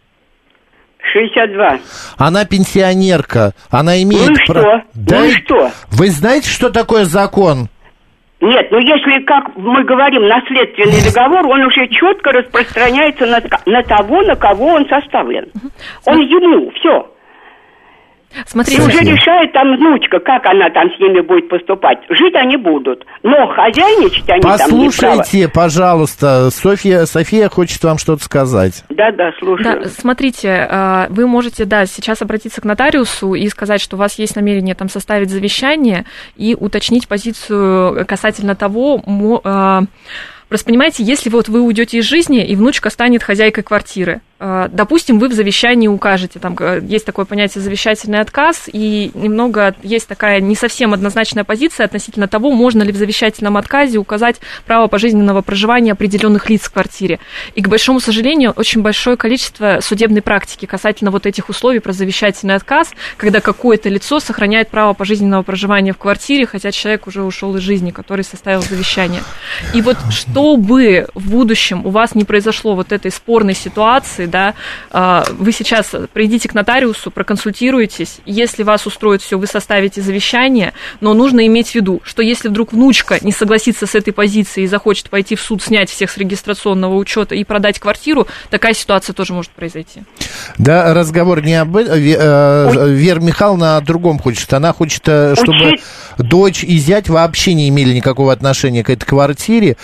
62. Она пенсионерка, она имеет... Что? Да, что? Вы знаете, что такое закон? Нет, если, как мы говорим, наследственный договор, он уже четко распространяется на того, на кого он составлен. Он ему, все. Смотрите, и уже решает там внучка, как она там с ними будет поступать. Жить они будут, но хозяйничать они там не правы. Послушайте, пожалуйста, София хочет вам что-то сказать. Да, слушаю. Да, смотрите, вы можете, сейчас обратиться к нотариусу и сказать, что у вас есть намерение там составить завещание и уточнить позицию касательно того, просто понимаете, если вот вы уйдете из жизни, и внучка станет хозяйкой квартиры, допустим, вы в завещании укажете, там есть такое понятие завещательный отказ, и немного есть такая не совсем однозначная позиция относительно того, можно ли в завещательном отказе указать право пожизненного проживания определенных лиц в квартире. И, к большому сожалению, очень большое количество судебной практики касательно вот этих условий про завещательный отказ, когда какое-то лицо сохраняет право пожизненного проживания в квартире, хотя человек уже ушел из жизни, который составил завещание. И вот чтобы в будущем у вас не произошло вот этой спорной ситуации, вы сейчас придите к нотариусу, проконсультируетесь, если вас устроит все, вы составите завещание, но нужно иметь в виду, что если вдруг внучка не согласится с этой позицией и захочет пойти в суд, снять всех с регистрационного учета и продать квартиру, такая ситуация тоже может произойти. Да, разговор не об этом. Вера Михайловна о другом хочет. Она хочет, чтобы дочь и зять вообще не имели никакого отношения к этой квартире.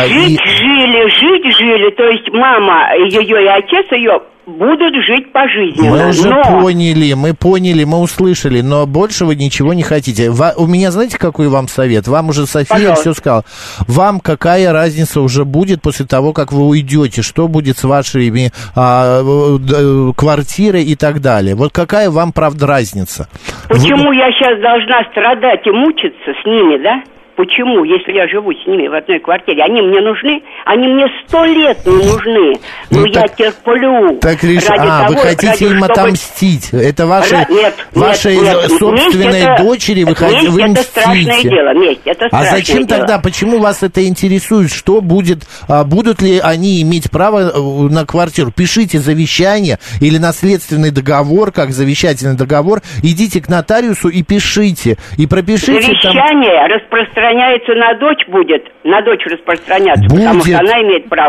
Жили, то есть мама ее и отец ее будут жить пожизненно. Мы уже поняли, мы услышали, но больше вы ничего не хотите. У меня, знаете, какой вам совет? Вам уже София все сказала. Вам какая разница уже будет после того, как вы уйдете? Что будет с вашими квартирой и так далее? Вот какая вам, правда, разница? Почему я сейчас должна страдать и мучиться с ними, да? Почему, если я живу с ними в одной квартире? Они мне нужны? Они мне 100 лет не нужны. Но я терплю. Так вы хотите им отомстить? Это вашей собственной дочери вы мстите? Это страшное дело, месть. Это страшное дело. А зачем тогда, почему вас это интересует? Что будет, будут ли они иметь право на квартиру? Пишите завещание или наследственный договор, как завещательный договор. Идите к нотариусу и пишите. И пропишите завещание распространяется на дочь будет, на дочь распространяться, потому что она имеет право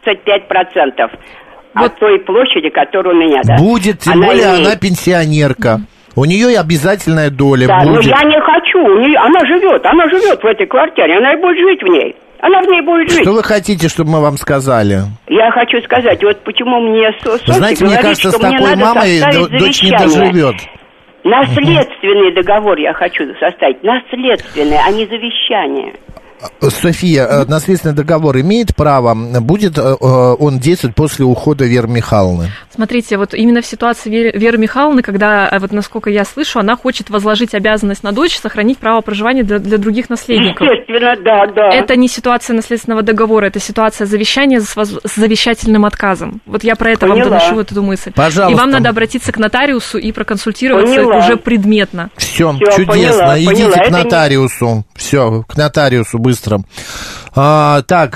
25% от той площади, которая у меня, да. Будет, тем более она пенсионерка. У нее и обязательная доля будет. Но я не хочу, она живет в этой квартире, она и будет жить в ней. Она в ней будет жить. Что вы хотите, чтобы мы вам сказали? Я хочу сказать, вот почему мне Софья знаете, говорит, мне кажется, что с такой мамой дочь не доживет. Наследственный договор я хочу составить. Наследственный, а не завещание. София, наследственный договор имеет право, будет он действовать после ухода Веры Михайловны? Смотрите, вот именно в ситуации Веры Михайловны, когда, вот насколько я слышу, она хочет возложить обязанность на дочь сохранить право проживания для других наследников. Естественно, да. Это не ситуация наследственного договора, это ситуация завещания с завещательным отказом. Вот я про это вам доношу вот эту мысль. Пожалуйста. И вам надо обратиться к нотариусу и проконсультироваться уже предметно. Все чудесно. Идите к нотариусу. Все, к нотариусу быстро. Так,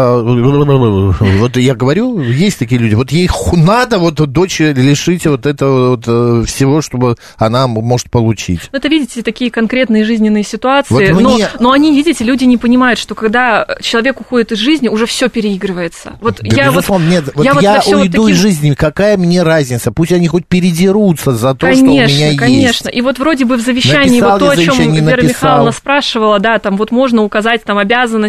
вот я говорю, есть такие люди, вот ей надо вот дочь лишить вот этого вот всего, чтобы она может получить. Это, видите, такие конкретные жизненные ситуации, вот но они, видите, люди не понимают, что когда человек уходит из жизни, уже все переигрывается. Вот да, я уйду из жизни, какая мне разница? Пусть они хоть передерутся за то, что у меня есть. Конечно. И вот вроде бы в завещании, вот то, о чем Вера Михайловна спрашивала, да, там вот можно указать там обязанность по отношению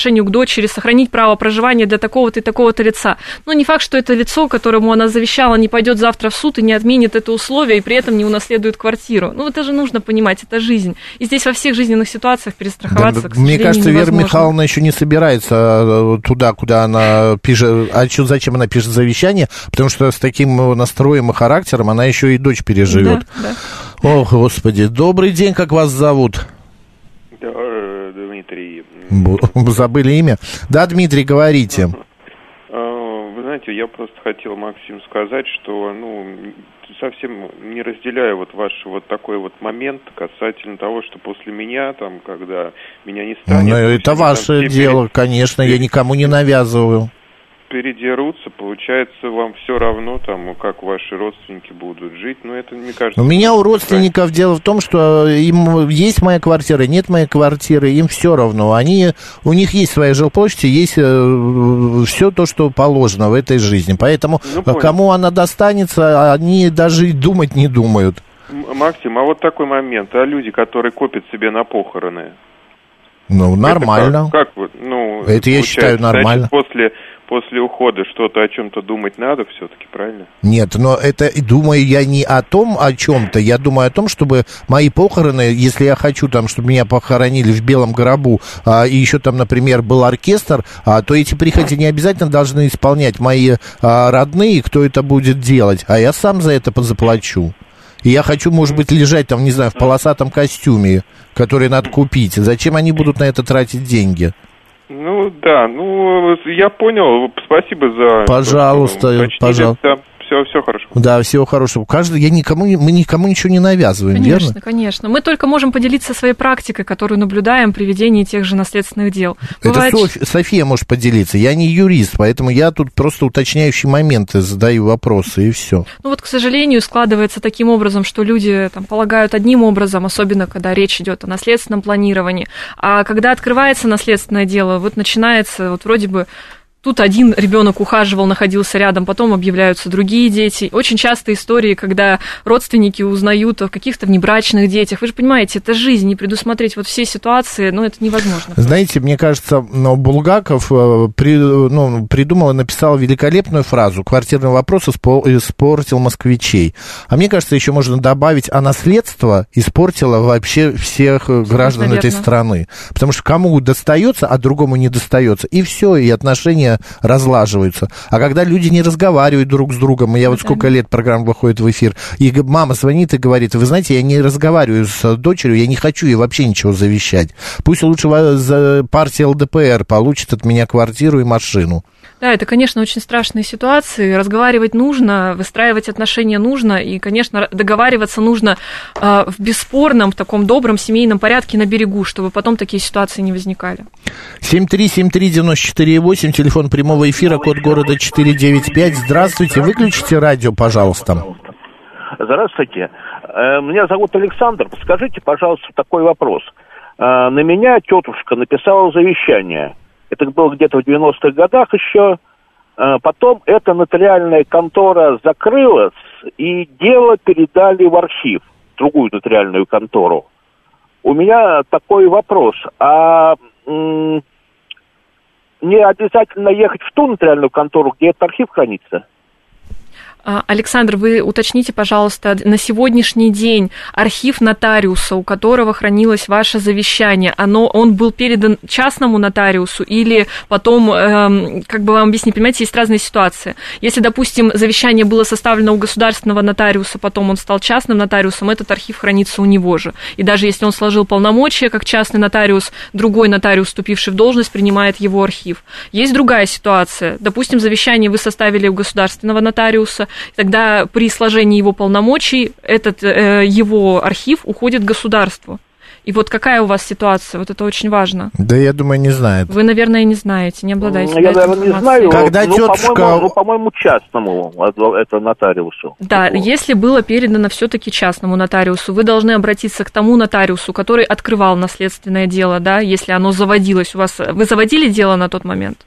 отношению к дочери сохранить право проживания для такого-то и такого-то лица. Но не факт, что это лицо, которому она завещала, не пойдет завтра в суд и не отменит это условие, и при этом не унаследует квартиру. Ну, это же нужно понимать, это жизнь. И здесь во всех жизненных ситуациях перестраховаться, да, к сожалению, мне кажется, невозможно. Вера Михайловна еще не собирается туда, куда она пишет. А зачем она пишет завещание? Потому что с таким настроем и характером она еще и дочь переживет. Да. О, Господи. Добрый день, как вас зовут? Дмитрий. Забыли имя? Да, Дмитрий, говорите. Вы знаете, я просто хотел, Максим, сказать, что, совсем не разделяю вот ваш вот такой вот момент касательно того, что после меня, там, когда меня не станет... это ваше дело, конечно, я никому не навязываю. Передерутся, получается, вам все равно, там, как ваши родственники будут жить, но это, мне кажется... У меня у родственников дело в том, что им есть моя квартира, нет моей квартиры, им все равно. У них есть своя жилплощадь, есть все то, что положено в этой жизни. Поэтому кому она достанется, они даже и думать не думают. Максим, а вот такой момент, а люди, которые копят себе на похороны? Нормально. Как вы, это я считаю нормально. Значит, после ухода что-то о чем-то думать надо все-таки, правильно? Нет, но это, думаю, я не о том, о чем-то, я думаю о том, чтобы мои похороны, если я хочу, там, чтобы меня похоронили в белом гробу, и еще там, например, был оркестр, то эти прихоти не обязательно должны исполнять мои родные, кто это будет делать, а я сам за это заплачу. И я хочу, может быть, лежать там, не знаю, в полосатом костюме, который надо купить. Зачем они будут на это тратить деньги? Я понял. Спасибо за... Пожалуйста. Все хорошо. Да, всего хорошего. Мы никому ничего не навязываем, конечно, верно? Конечно. Мы только можем поделиться своей практикой, которую наблюдаем при ведении тех же наследственных дел. Это София может поделиться. Я не юрист, поэтому я тут просто уточняющие моменты задаю вопросы, и все. К сожалению, складывается таким образом, что люди полагают одним образом, особенно когда речь идет о наследственном планировании. А когда открывается наследственное дело, начинается вроде бы... Тут один ребенок ухаживал, находился рядом, потом объявляются другие дети. Очень часто истории, когда родственники узнают о каких-то внебрачных детях. Вы же понимаете, это жизнь, не предусмотреть все ситуации, это невозможно. Знаете, мне кажется, Булгаков придумал и написал великолепную фразу: «Квартирный вопрос испортил москвичей». А мне кажется, еще можно добавить: а наследство испортило вообще всех граждан этой страны. Потому что кому достается, а другому не достается. И все, и отношения разлаживаются. А когда люди не разговаривают друг с другом, я сколько лет программа выходит в эфир, и мама звонит и говорит: вы знаете, я не разговариваю с дочерью, я не хочу ей вообще ничего завещать. Пусть лучше партия ЛДПР получит от меня квартиру и машину. Да, это, конечно, очень страшные ситуации. Разговаривать нужно, выстраивать отношения нужно, и, конечно, договариваться нужно в бесспорном, в таком добром семейном порядке на берегу, чтобы потом такие ситуации не возникали. 7373948, телефон прямого эфира, код города 495. Здравствуйте, выключите радио, пожалуйста. Здравствуйте. Меня зовут Александр. Скажите, пожалуйста, такой вопрос. На меня тетушка написала завещание. Это было где-то в 90-х годах еще. Потом эта нотариальная контора закрылась, и дело передали в архив, другую нотариальную контору. У меня такой вопрос. Не обязательно ехать в ту нотариальную контору, где этот архив хранится? Александр, вы уточните, пожалуйста, на сегодняшний день архив нотариуса, у которого хранилось ваше завещание, он был передан частному нотариусу или потом, как бы вам объяснить, понимаете, есть разные ситуации. Если, допустим, завещание было составлено у государственного нотариуса, потом он стал частным нотариусом, этот архив хранится у него же. И даже если он сложил полномочия как частный нотариус, другой нотариус, вступивший в должность, принимает его архив. Есть другая ситуация. Допустим, завещание вы составили у государственного нотариуса, тогда при сложении его полномочий этот его архив уходит государству. И какая у вас ситуация? Это очень важно. Да, я думаю, не знает. Вы, наверное, не знаете, не обладаете этой информацией. Я, наверное, не знаю. Когда тетушка... по-моему, частному это нотариусу. Да, если было передано все-таки частному нотариусу, вы должны обратиться к тому нотариусу, который открывал наследственное дело, да, если оно заводилось у вас. Вы заводили дело на тот момент?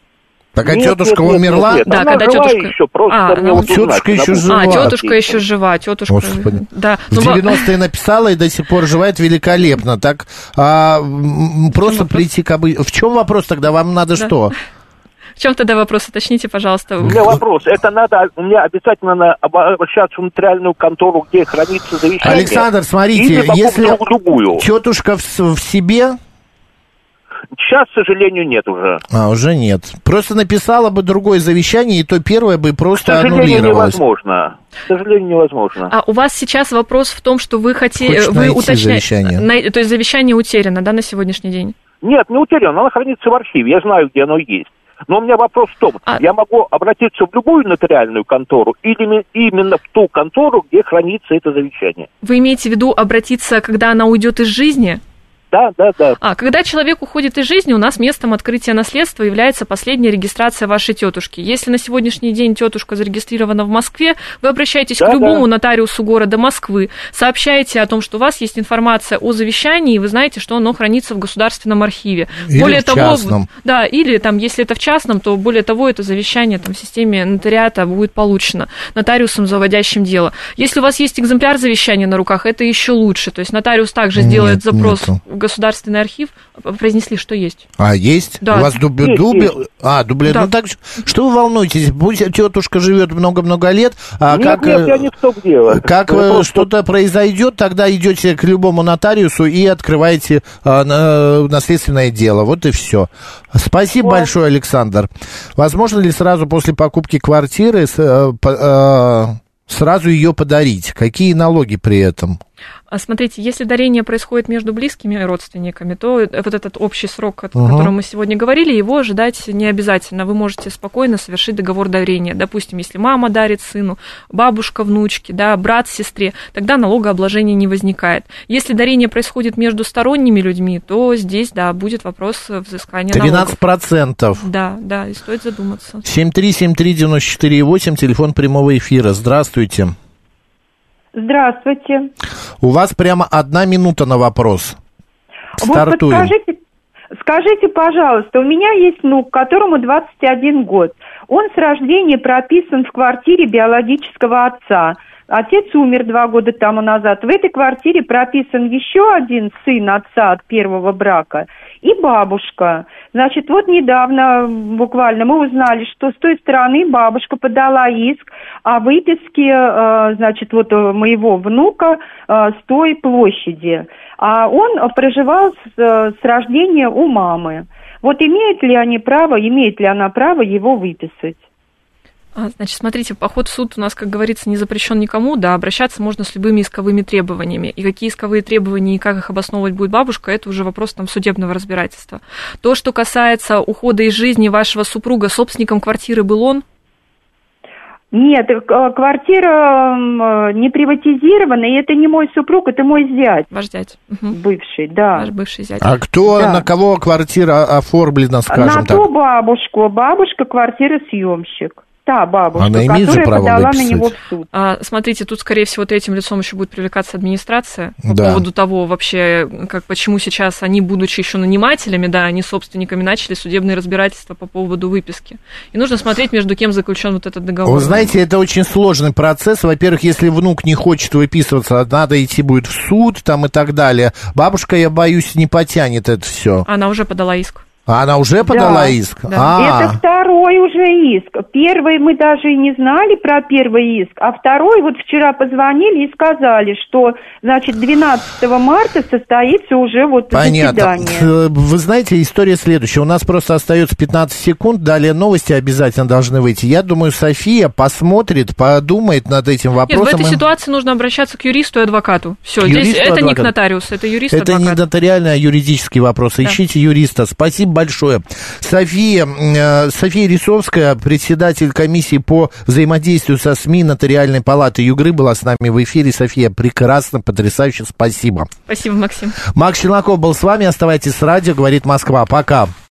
Так а тетушка умерла? Нет. Да, она когда жива тетушка... еще, просто тетушка еще жива. Тетушка еще жива, тетушка... Господи. Да. В 90-е написала и до сих пор жива, это великолепно. Так, просто прийти к обычному... В чем вопрос тогда? Вам надо что? В чем тогда вопрос? Уточните, пожалуйста. У меня вопрос. Это мне обязательно надо обращаться в нотариальную контору, где хранится завещание? Александр, смотрите, если тетушка в себе... Сейчас, к сожалению, нет уже. Уже нет. Просто написала бы другое завещание, и то первое бы просто аннулировалось. К сожалению, невозможно. А у вас сейчас вопрос в том, что вы хотите... Вы уточняете... То есть завещание утеряно, да, на сегодняшний день? Нет, не утеряно, оно хранится в архиве, я знаю, где оно есть. Но у меня вопрос в том, я могу обратиться в любую нотариальную контору или именно в ту контору, где хранится это завещание? Вы имеете в виду обратиться, когда она уйдет из жизни? Да. Когда человек уходит из жизни, у нас местом открытия наследства является последняя регистрация вашей тетушки. Если на сегодняшний день тетушка зарегистрирована в Москве, вы обращаетесь к любому нотариусу города Москвы, сообщаете о том, что у вас есть информация о завещании, и вы знаете, что оно хранится в государственном архиве. Или более в частном. Да, или там, если это в частном, то более того, это завещание там в системе нотариата будет получено нотариусом, заводящим дело. Если у вас есть экземпляр завещания на руках, это еще лучше. То есть нотариус также сделает запрос в государственный архив. Произнесли, что есть. Есть? Да. У вас дублер? Да. Ну так, что вы волнуетесь? Пусть тетушка живет много-много лет, нет, я не в том дело. Как что-то произойдет, тогда идете к любому нотариусу и открываете наследственное дело. Вот и все. Спасибо большое, Александр. Возможно ли сразу после покупки квартиры сразу ее подарить? Какие налоги при этом? Смотрите, если дарение происходит между близкими родственниками, то вот этот общий срок, о котором мы сегодня говорили, его ожидать не обязательно. Вы можете спокойно совершить договор дарения. Допустим, если мама дарит сыну, бабушка внучке, да, брат сестре, тогда налогообложения не возникает. Если дарение происходит между сторонними людьми, то здесь, да, будет вопрос взыскания 13%. Да, и стоит задуматься. 7373948, телефон прямого эфира. Здравствуйте. Здравствуйте. У вас прямо 1 минута на вопрос. Стартуем. Вот скажите, пожалуйста, у меня есть внук, которому 21 год. Он с рождения прописан в квартире биологического отца. Отец умер 2 года тому назад. В этой квартире прописан еще один сын отца от первого брака и бабушка. Значит, вот недавно буквально мы узнали, что с той стороны бабушка подала иск о выписке, значит, вот моего внука с той площади. А он проживал с рождения у мамы. Вот имеет ли она право его выписать? Значит, смотрите, поход в суд у нас, как говорится, не запрещен никому, да, обращаться можно с любыми исковыми требованиями. И какие исковые требования и как их обосновывать будет бабушка, это уже вопрос там судебного разбирательства. То, что касается ухода из жизни вашего супруга, собственником квартиры был он? Нет, квартира не приватизирована, и это не мой супруг, это мой зять. Ваш зять. Бывший, да. Ваш бывший зять. А кто, на кого квартира оформлена, скажем так? На ту бабушку. Бабушка квартиросъемщик. Та бабушка, она имеет которая право подала выписать? на него в суд. Смотрите, тут, скорее всего, третьим лицом еще будет привлекаться администрация по поводу того, вообще, почему сейчас они, будучи еще нанимателями, да, они собственниками, начали судебные разбирательства по поводу выписки. И нужно смотреть, между кем заключен вот этот договор. Вы знаете, это очень сложный процесс. Во-первых, если внук не хочет выписываться, надо идти будет в суд там и так далее. Бабушка, я боюсь, не потянет это все. Она уже подала иск. А она уже подала иск? Да. Это второй уже иск. Первый мы даже и не знали про первый иск, а второй вот вчера позвонили и сказали, что, значит, 12 марта состоится уже вот заседание. Понятно. Вы знаете, история следующая. У нас просто остается 15 секунд, далее новости обязательно должны выйти. Я думаю, София посмотрит, подумает над этим вопросом. Нет, в этой ситуации нужно обращаться к юристу и адвокату. Все, здесь это не к нотариусу, это юрист и адвокат. Это не нотариальный, а юридический вопрос. Да. Ищите юриста. Спасибо большое. София Рисовская, председатель комиссии по взаимодействию со СМИ Нотариальной палаты Югры, была с нами в эфире. София, прекрасно, потрясающе, спасибо. Спасибо, Максим. Макс Челноков был с вами. Оставайтесь с радио, говорит Москва. Пока.